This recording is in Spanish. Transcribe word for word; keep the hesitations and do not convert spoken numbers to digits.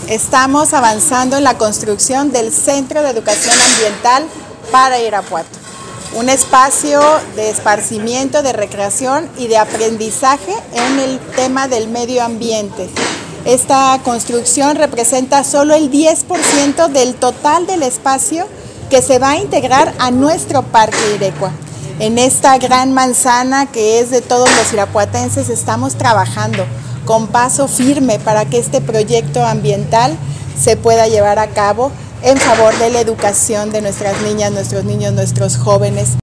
Estamos avanzando en la construcción del Centro de Educación Ambiental para Irapuato, un espacio de esparcimiento, de recreación y de aprendizaje en el tema del medio ambiente. Esta construcción representa solo el diez por ciento del total del espacio que se va a integrar a nuestro Parque Irecua. En esta gran manzana que es de todos los irapuatenses estamos trabajando con paso firme para que este proyecto ambiental se pueda llevar a cabo en favor de la educación de nuestras niñas, nuestros niños, nuestros jóvenes.